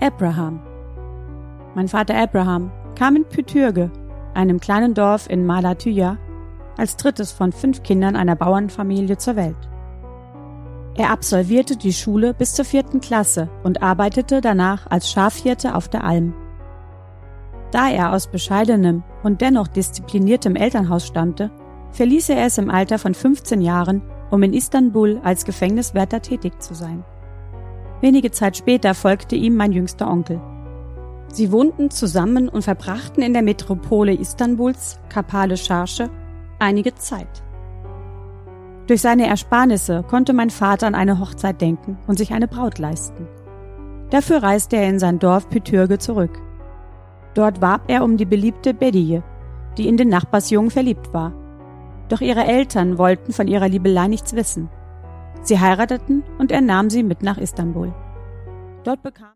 Abraham. Mein Vater Abraham kam in Pütürge, einem kleinen Dorf in Malatya, als drittes von 5 Kindern einer Bauernfamilie zur Welt. Er absolvierte die Schule bis zur 4. Klasse und arbeitete danach als Schafhirte auf der Alm. Da er aus bescheidenem und dennoch diszipliniertem Elternhaus stammte, verließ er es im Alter von 15 Jahren, um in Istanbul als Gefängniswärter tätig zu sein. Wenige Zeit später folgte ihm mein jüngster Onkel. Sie wohnten zusammen und verbrachten in der Metropole Istanbuls, Kapalı-Çarşı, einige Zeit. Durch seine Ersparnisse konnte mein Vater an eine Hochzeit denken und sich eine Braut leisten. Dafür reiste er in sein Dorf Pütürge zurück. Dort warb er um die beliebte Bediye, die in den Nachbarsjungen verliebt war. Doch ihre Eltern wollten von ihrer Liebelei nichts wissen. Sie heirateten und er nahm sie mit nach Istanbul. Dort bekam